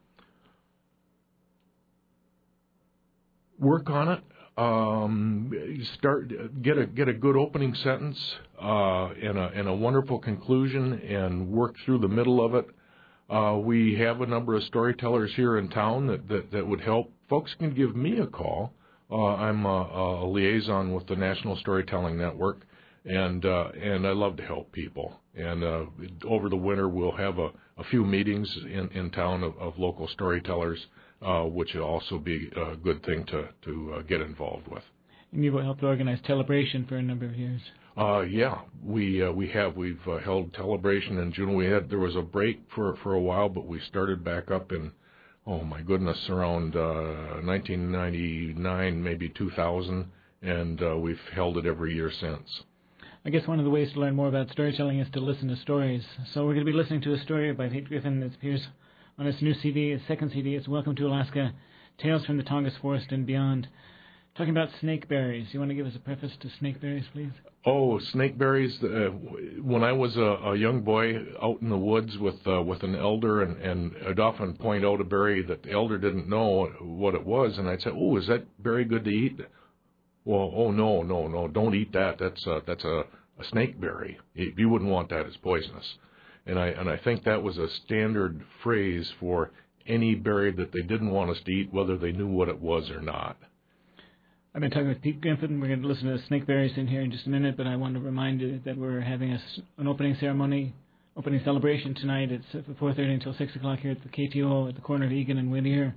Work on it. Um, start get a get a good opening sentence uh, and a and a wonderful conclusion, and work through the middle of it. Uh, we have a number of storytellers here in town that, that, that would help. Folks can give me a call. Uh, I'm a, a liaison with the National Storytelling Network, and uh, and I love to help people. And uh, over the winter, we'll have a, a few meetings in, in town of, of local storytellers. Uh, which will also be a good thing to, to uh, get involved with. And you've helped organize Telebration for a number of years. Uh, yeah, we uh, we have. We've uh, held Telebration in June. We had there was a break for for a while, but we started back up in, oh my goodness, around uh, nineteen ninety-nine, maybe two thousand, and uh, we've held it every year since. I guess one of the ways to learn more about storytelling is to listen to stories. So we're going to be listening to a story by Pete Griffin that appears on his new C D, his second C D. It's Welcome to Alaska, Tales from the Tongass Forest and Beyond. Talking about snakeberries. You want to give us a preface to snakeberries, please? Oh, snakeberries. Uh, when I was a, a young boy out in the woods with uh, with an elder, and, and I'd often point out a berry that the elder didn't know what it was, and I'd say, oh, is that berry good to eat? Well, oh, no, no, no, don't eat that. That's a, that's a, a snakeberry. You wouldn't want that. It's poisonous. And I, and I think that was a standard phrase for any berry that they didn't want us to eat, whether they knew what it was or not. I've been talking with Pete Griffin. We're going to listen to snakeberries in here in just a minute, but I want to remind you that we're having a, an opening ceremony, opening celebration tonight. It's from four thirty until six o'clock here at the K T O at the corner of Egan and Whittier.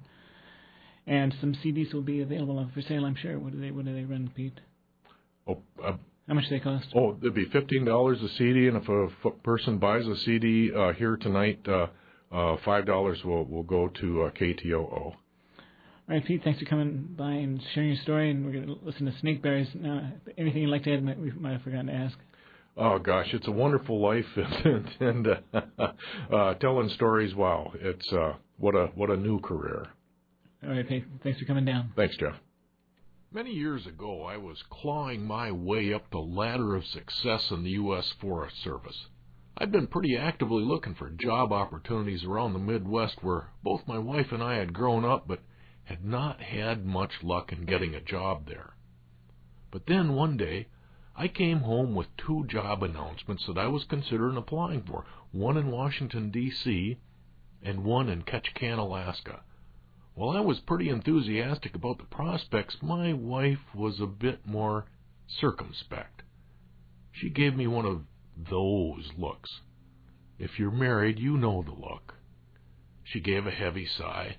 And some C Ds will be available for sale, I'm sure. What do they What do they run, Pete? Oh, uh, how much do they cost? Oh, it'd be fifteen dollars a C D, and if a f- person buys a C D uh, here tonight, uh, uh, five dollars will will go to uh, K T O O. All right, Pete, thanks for coming by and sharing your story, and we're going to listen to snakeberries. Now, anything you'd like to add we might have forgotten to ask? Oh, gosh, it's a wonderful life, and, and uh, uh, telling stories, wow, it's uh, what a what a new career. All right, Pete, thanks for coming down. Thanks, Jeff. Many years ago, I was clawing my way up the ladder of success in the U S Forest Service. I'd been pretty actively looking for job opportunities around the Midwest where both my wife and I had grown up, but had not had much luck in getting a job there. But then one day, I came home with two job announcements that I was considering applying for, one in Washington, D C, and one in Ketchikan, Alaska. While I was pretty enthusiastic about the prospects, my wife was a bit more circumspect. She gave me one of those looks. If you're married, you know the look. She gave a heavy sigh.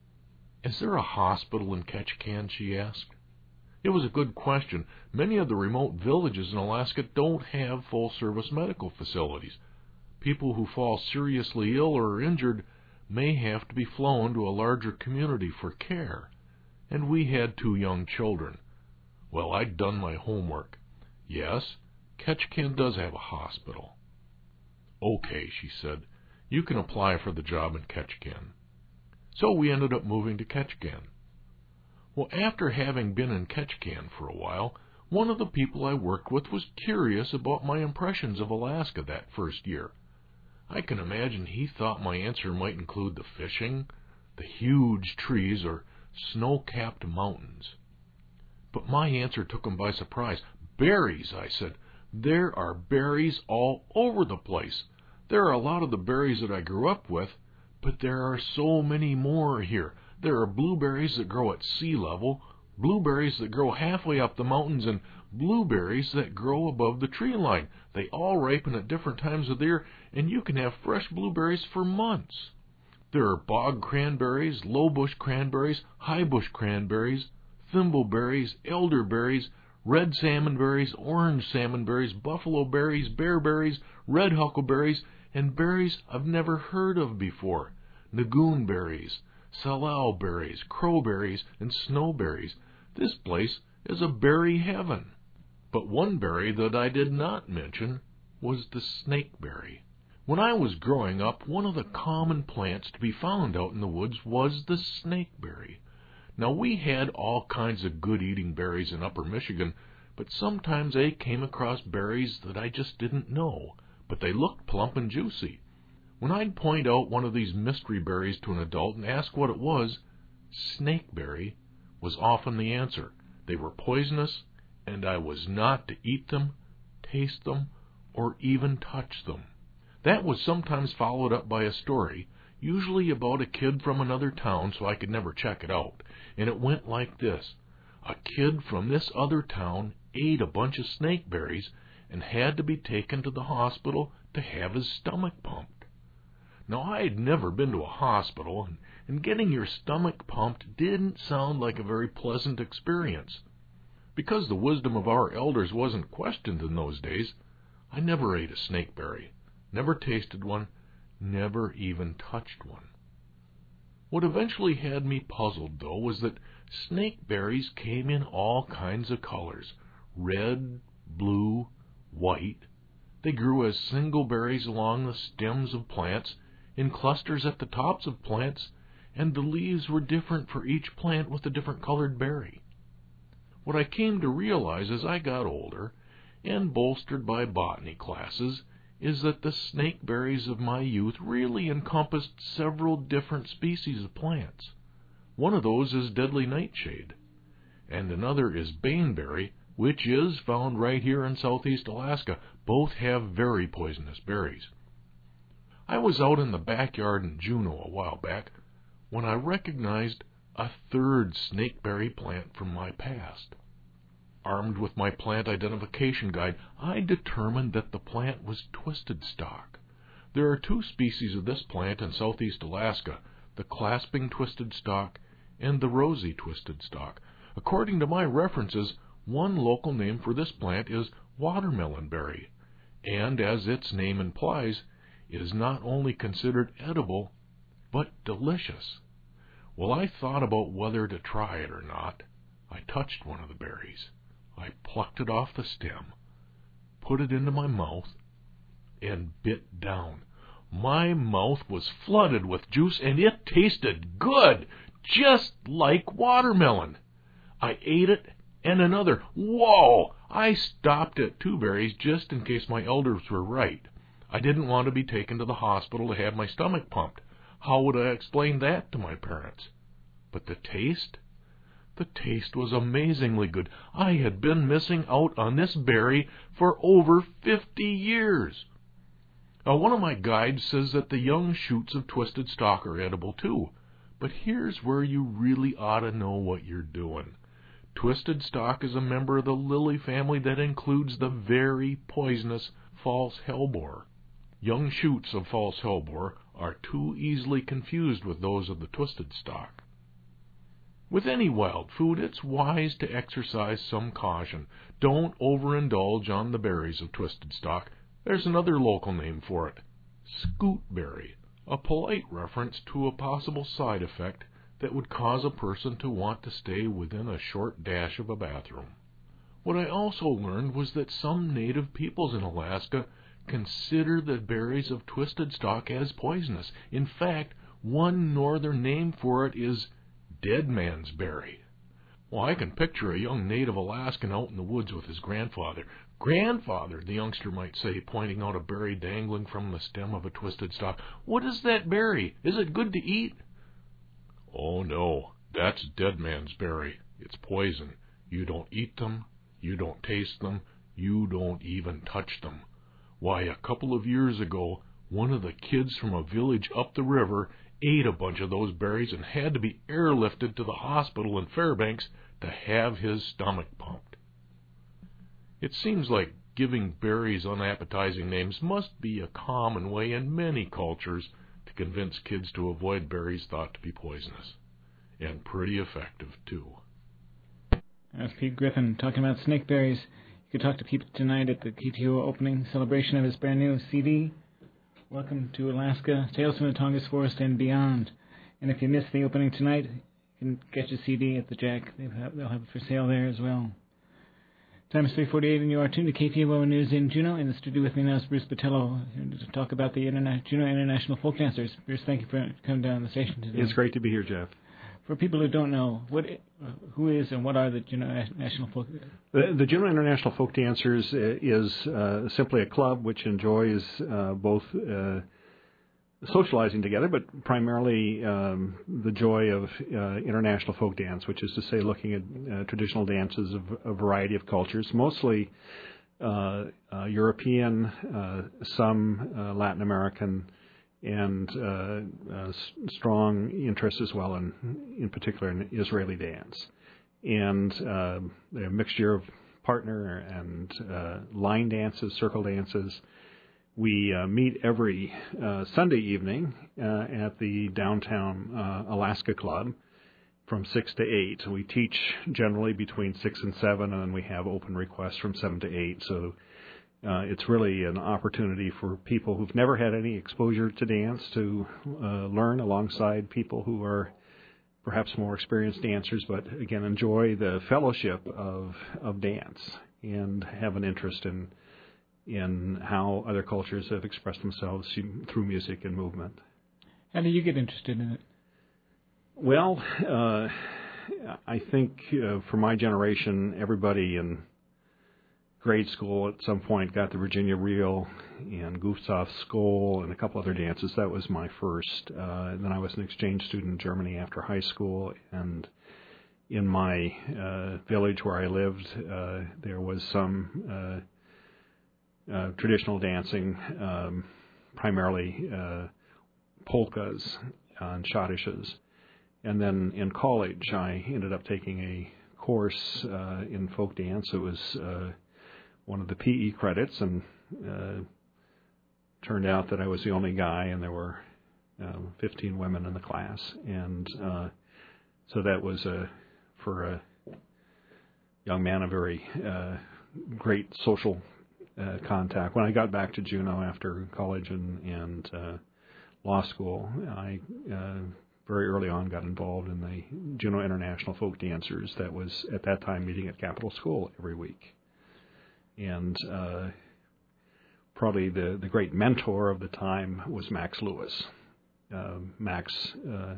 Is there a hospital in Ketchikan, she asked. It was a good question. Many of the remote villages in Alaska don't have full-service medical facilities. People who fall seriously ill or are injured may have to be flown to a larger community for care. And we had two young children. Well, I'd done my homework. Yes, Ketchikan does have a hospital. Okay, she said, you can apply for the job in Ketchikan. So we ended up moving to Ketchikan. Well, after having been in Ketchikan for a while, one of the people I worked with was curious about my impressions of Alaska that first year. I can imagine he thought my answer might include the fishing, the huge trees, or snow-capped mountains. But my answer took him by surprise. Berries, I said. There are berries all over the place. There are a lot of the berries that I grew up with, but there are so many more here. There are blueberries that grow at sea level, blueberries that grow halfway up the mountains, and blueberries that grow above the tree line. They all ripen at different times of the year, and you can have fresh blueberries for months. There are bog cranberries, low bush cranberries, high bush cranberries, thimbleberries, elderberries, red salmonberries, orange salmonberries, buffalo berries, bearberries, red huckleberries, and berries I've never heard of before, nagoon berries, salal berries, crowberries, and snowberries. This place is a berry heaven. But one berry that I did not mention was the snakeberry. When I was growing up, one of the common plants to be found out in the woods was the snakeberry. Now, we had all kinds of good-eating berries in Upper Michigan, but sometimes I came across berries that I just didn't know, but they looked plump and juicy. When I'd point out one of these mystery berries to an adult and ask what it was, snakeberry was often the answer. They were poisonous, and I was not to eat them, taste them, or even touch them. That was sometimes followed up by a story, usually about a kid from another town, so I could never check it out, and it went like this. A kid from this other town ate a bunch of snakeberries and had to be taken to the hospital to have his stomach pumped. Now, I had never been to a hospital, and, and getting your stomach pumped didn't sound like a very pleasant experience. Because the wisdom of our elders wasn't questioned in those days, I never ate a snakeberry, never tasted one, never even touched one. What eventually had me puzzled, though, was that snakeberries came in all kinds of colors: red, blue, white. They grew as single berries along the stems of plants, in clusters at the tops of plants, and the leaves were different for each plant with a different colored berry. What I came to realize as I got older, and bolstered by botany classes, is that the snakeberries of my youth really encompassed several different species of plants. One of those is deadly nightshade, and another is baneberry, which is found right here in southeast Alaska. Both have very poisonous berries. I was out in the backyard in Juneau a while back when I recognized a third snakeberry plant from my past. Armed with my plant identification guide, I determined that the plant was twisted stock. There are two species of this plant in southeast Alaska, the clasping twisted stock and the rosy twisted stock. According to my references, one local name for this plant is watermelon berry, and as its name implies, is not only considered edible, but delicious. Well, I thought about whether to try it or not. I touched one of the berries. I plucked it off the stem, put it into my mouth, and bit down. My mouth was flooded with juice, and it tasted good, just like watermelon. I ate it, and another. Whoa! I stopped at two berries just in case my elders were right. I didn't want to be taken to the hospital to have my stomach pumped. How would I explain that to my parents? But the taste? The taste was amazingly good. I had been missing out on this berry for over fifty years. Now, one of my guides says that the young shoots of twisted stock are edible too. But here's where you really ought to know what you're doing. Twisted stock is a member of the lily family that includes the very poisonous false hellebore. Young shoots of false hellebore are too easily confused with those of the twisted stock. With any wild food, it's wise to exercise some caution. Don't overindulge on the berries of twisted stock. There's another local name for it, scootberry, a polite reference to a possible side effect that would cause a person to want to stay within a short dash of a bathroom. What I also learned was that some native peoples in Alaska consider the berries of twisted stock as poisonous. In fact, one northern name for it is dead man's berry. Well, I can picture a young native Alaskan out in the woods with his grandfather. Grandfather, the youngster might say, pointing out a berry dangling from the stem of a twisted stock. What is that berry? Is it good to eat? Oh, no, that's dead man's berry. It's poison. You don't eat them. You don't taste them. You don't even touch them. Why, a couple of years ago, one of the kids from a village up the river ate a bunch of those berries and had to be airlifted to the hospital in Fairbanks to have his stomach pumped. It seems like giving berries unappetizing names must be a common way in many cultures to convince kids to avoid berries thought to be poisonous. And pretty effective, too. That's Pete Griffin talking about snakeberries. You can talk to Pete tonight at the K T O opening celebration of his brand new C D, Welcome to Alaska, Tales from the Tongass Forest and Beyond. And if you missed the opening tonight, you can get your C D at the Jack. They'll have, they'll have it for sale there as well. Time is three forty-eight, and you are tuned to K T O News in Juneau. In the studio with me now is Bruce Botello to talk about the Interna- Juneau International Folk Dancers. Bruce, thank you for coming down to the station today. It's great to be here, Jeff. For people who don't know, what, uh, who is and what are the Juneau National Folk Dancers? The, the Juneau International Folk Dancers is uh, simply a club which enjoys uh, both uh, socializing together, but primarily um, the joy of uh, international folk dance, which is to say looking at uh, traditional dances of a variety of cultures, mostly uh, uh, European, uh, some uh, Latin American, and uh, uh, strong interest as well in, in particular in Israeli dance. And uh, a mixture of partner and uh, line dances, circle dances. We uh, meet every uh, Sunday evening uh, at the downtown uh, Alaska Club from six to eight. We teach generally between six and seven, and then we have open requests from seven to eight. So uh, it's really an opportunity for people who've never had any exposure to dance to uh, learn alongside people who are perhaps more experienced dancers, but again enjoy the fellowship of of dance and have an interest in in how other cultures have expressed themselves through music and movement. How did you get interested in it? Well, uh, I think uh, for my generation, everybody in grade school at some point got the Virginia Reel and Gustav Skoll and a couple other dances. That was my first. Uh, and then I was an exchange student in Germany after high school, and in my uh, village where I lived, uh, there was some uh, uh, traditional dancing, um, primarily uh, polkas and schottisches. And then in college, I ended up taking a course uh, in folk dance. It was uh, one of the P E credits, and uh, turned out that I was the only guy, and there were uh, fifteen women in the class. And uh, so that was, a, for a young man, a very uh, great social uh, contact. When I got back to Juneau after college and, and uh, law school, I uh, very early on got involved in the Juneau International Folk Dancers that was at that time meeting at Capitol School every week. And uh, probably the, the great mentor of the time was Max Lewis. Uh, Max uh,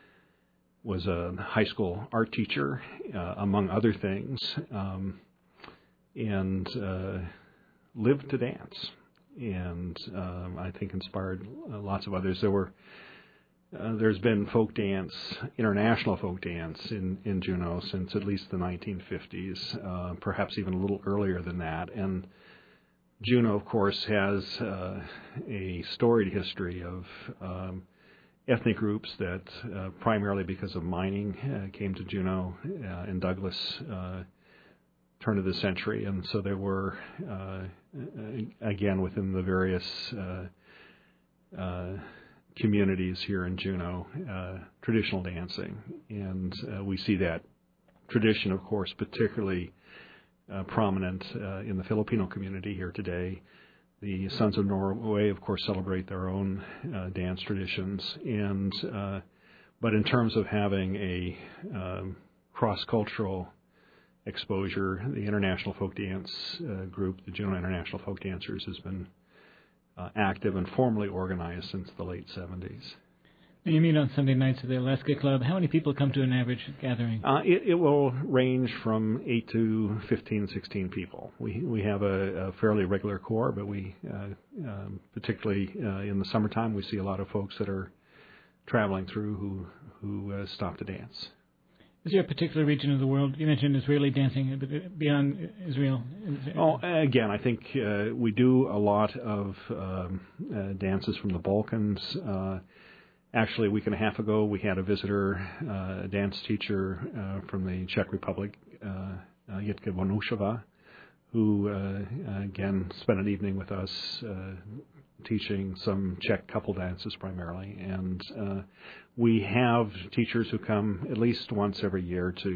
was a high school art teacher, uh, among other things, um, and uh, lived to dance, and um, I think inspired uh, lots of others. There were Uh, there's been folk dance, international folk dance in, in Juneau since at least the nineteen fifties, uh, perhaps even a little earlier than that. And Juneau, of course, has uh, a storied history of um, ethnic groups that, uh, primarily because of mining, uh, came to Juneau uh, in Douglas uh, turn of the century. And so there were, uh, again, within the various uh, uh, communities here in Juneau, uh, traditional dancing. And uh, we see that tradition, of course, particularly uh, prominent uh, in the Filipino community here today. The Sons of Norway, of course, celebrate their own uh, dance traditions. And uh, but in terms of having a um, cross-cultural exposure, the International Folk Dance uh, group, the Juneau International Folk Dancers, has been Uh, active and formally organized since the late seventies. You meet on Sunday nights at the Alaska Club. How many people come to an average gathering? Uh, it, it will range from eight to fifteen, sixteen people. We we have a, a fairly regular core, but we, uh, um, particularly uh, in the summertime, we see a lot of folks that are traveling through who, who uh, stop to dance. Is there a particular region of the world? You mentioned Israeli dancing, but beyond Israel? Oh, again, I think uh, we do a lot of um, uh, dances from the Balkans. Uh, actually, a week and a half ago, we had a visitor, uh, a dance teacher uh, from the Czech Republic, uh, uh, Jitka Vonushova, who, uh, again, spent an evening with us uh, teaching some Czech couple dances primarily. And uh, we have teachers who come at least once every year to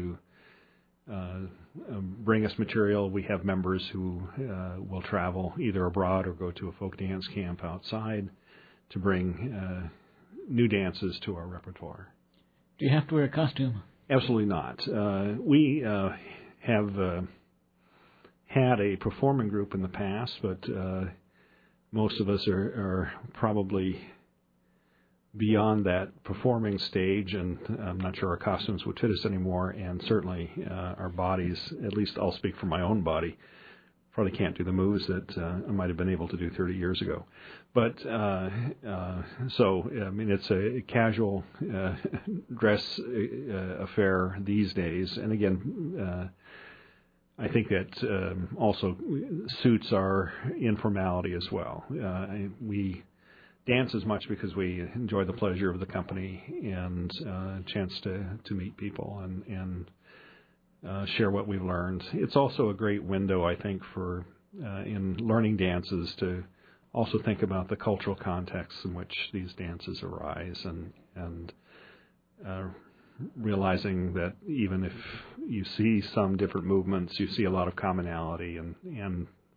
uh, bring us material. We have members who uh, will travel either abroad or go to a folk dance camp outside to bring uh, new dances to our repertoire. Do you have to wear a costume? Absolutely not. Uh, we uh, have uh, had a performing group in the past, but uh, most of us are, are probably beyond that performing stage, and I'm not sure our costumes would fit us anymore, and certainly uh, our bodies, at least I'll speak for my own body, probably can't do the moves that uh, I might have been able to do thirty years ago. But uh, uh, so, I mean, it's a casual uh, dress uh, affair these days, and again, uh, I think that um, also suits our informality as well. Uh, we dance as much because we enjoy the pleasure of the company and uh, chance to, to meet people and, and uh, share what we've learned. It's also a great window, I think, for uh, in learning dances to also think about the cultural contexts in which these dances arise, and and uh, realizing that even if you see some different movements, you see a lot of commonality and, and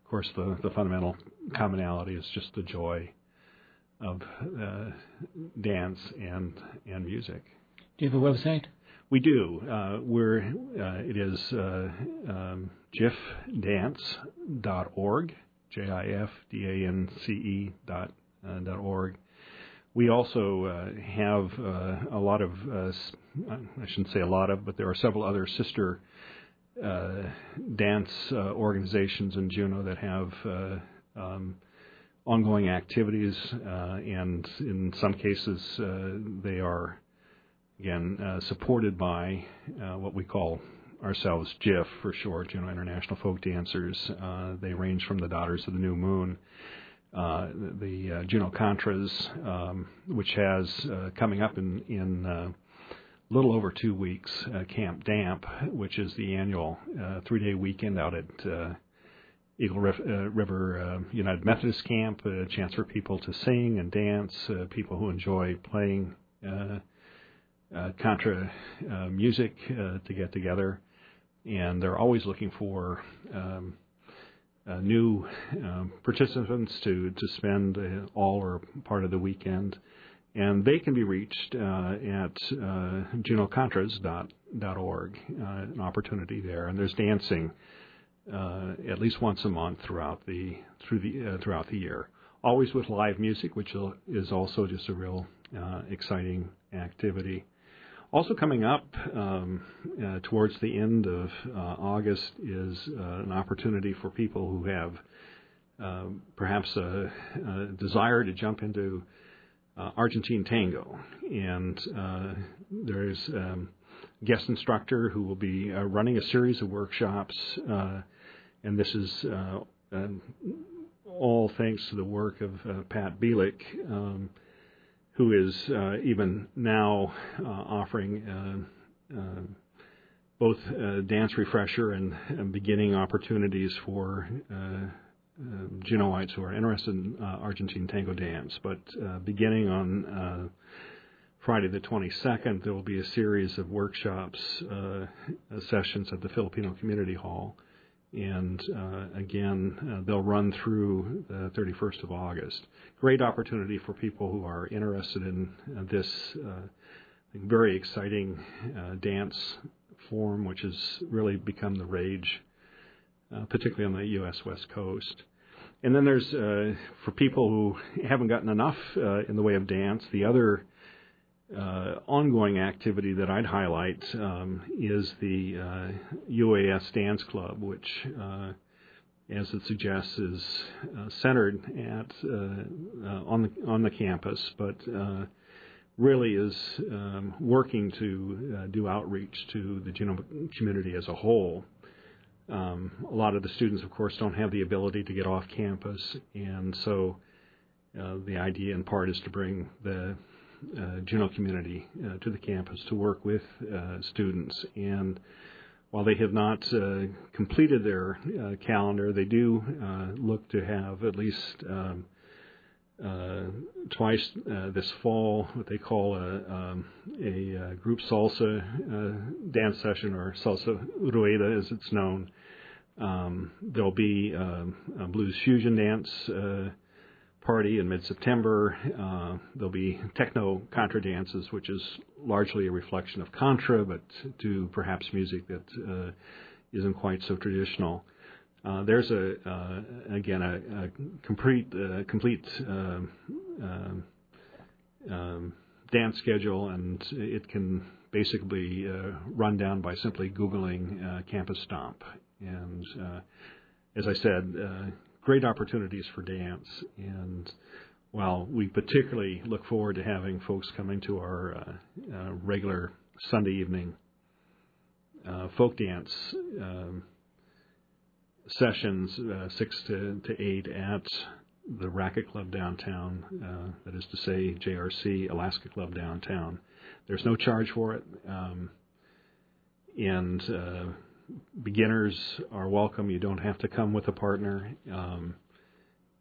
of course, the, the fundamental commonality is just the joy of uh, dance and and music. Do you have a website? We do. Uh, we're uh, it is uh, um, jif dance dot org, J I F D A N C E dot uh, dot org. We also uh, have uh, a lot of, uh, I shouldn't say a lot of, but there are several other sister uh, dance uh, organizations in Juneau that have uh, um, ongoing activities, uh, and in some cases uh, they are, again, uh, supported by uh, what we call ourselves JIF for short, Juneau International Folk Dancers. Uh, they range from the Daughters of the New Moon, Uh, the uh, Juneau Contras, um, which has uh, coming up in, in uh, a little over two weeks, uh, Camp Damp, which is the annual uh, three-day weekend out at uh, Eagle River, uh, River uh, United Methodist Camp, a chance for people to sing and dance, uh, people who enjoy playing uh, uh, Contra uh, music uh, to get together. And they're always looking for um, Uh, new uh, participants to to spend uh, all or part of the weekend, and they can be reached uh, at uh, juneau contras dot org. Uh, an opportunity there, and there's dancing uh, at least once a month throughout the through the uh, throughout the year. Always with live music, which is also just a real uh, exciting activity. Also coming up um, uh, towards the end of uh, August is uh, an opportunity for people who have uh, perhaps a, a desire to jump into uh, Argentine tango. And uh, there's um, a guest instructor who will be uh, running a series of workshops, uh, and this is uh, uh, all thanks to the work of uh, Pat Bielik, um, who is uh, even now uh, offering uh, uh, both uh, dance refresher and, and beginning opportunities for uh, uh, Juneauites who are interested in uh, Argentine tango dance. But uh, beginning on uh, Friday the twenty-second, there will be a series of workshops, uh, sessions at the Filipino Community Hall. And uh, again, uh, they'll run through the thirty-first of August. Great opportunity for people who are interested in uh, this uh, very exciting uh, dance form, which has really become the rage, uh, particularly on the U S West Coast. And then there's, uh, for people who haven't gotten enough uh, in the way of dance, the other Uh, ongoing activity that I'd highlight um, is the uh, U A S Dance Club, which, uh, as it suggests, is uh, centered at uh, uh, on the on the campus, but uh, really is um, working to uh, do outreach to the Juneau community as a whole. Um, a lot of the students, of course, don't have the ability to get off campus, and so uh, the idea, in part, is to bring the Uh, Juneau community uh, to the campus to work with uh, students. And while they have not uh, completed their uh, calendar, they do uh, look to have at least um, uh, twice uh, this fall what they call a, um, a uh, group salsa uh, dance session, or salsa rueda as it's known. Um, there'll be um, a blues fusion dance uh, party in mid-September. Uh, there'll be techno contra dances, which is largely a reflection of contra, but to perhaps music that uh, isn't quite so traditional. Uh, there's a uh, again a, a complete uh, complete uh, uh, um, dance schedule, and it can basically uh, run down by simply Googling uh, Campus Stomp. And uh, as I said, Uh, great opportunities for dance, and while we particularly look forward to having folks coming to our uh, uh, regular Sunday evening uh, folk dance um, sessions, uh, six to, to eight at the Racket Club downtown, uh, that is to say J R C Alaska Club downtown. There's no charge for it, um, and uh, beginners are welcome. You don't have to come with a partner. Um,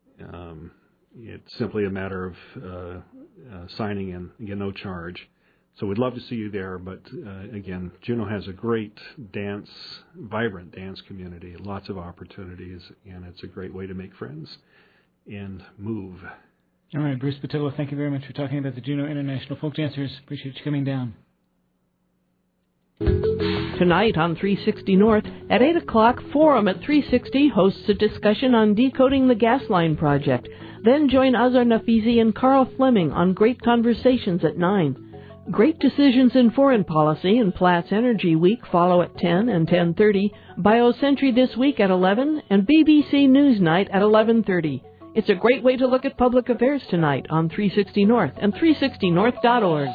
um, it's simply a matter of uh, uh, signing in. Again, no charge. So we'd love to see you there, but uh, again, Juneau has a great dance, vibrant dance community, lots of opportunities, and it's a great way to make friends and move. All right, Bruce Patillo, thank you very much for talking about the Juneau International Folk Dancers. Appreciate you coming down. Tonight on three sixty North, at eight o'clock, Forum at three sixty hosts a discussion on decoding the gas line project. Then join Azar Nafizi and Carl Fleming on Great Conversations at nine. Great Decisions in Foreign Policy and Platts Energy Week follow at ten and ten thirty, BioCentry This Week at eleven, and B B C Newsnight at eleven thirty. It's a great way to look at public affairs tonight on three sixty North and three sixty north dot org.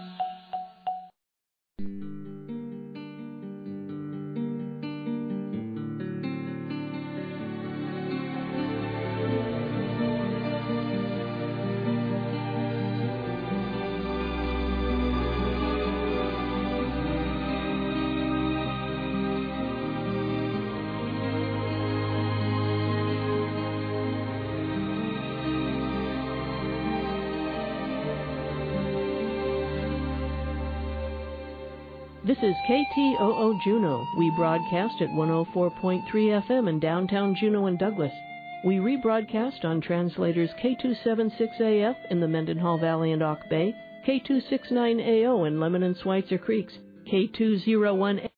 This is K T O O Juneau. We broadcast at one oh four point three F M in downtown Juneau and Douglas. We rebroadcast on translators K two seventy-six A F in the Mendenhall Valley and Auk Bay, K two sixty-nine A O in Lemon and Schweitzer Creeks, K two oh one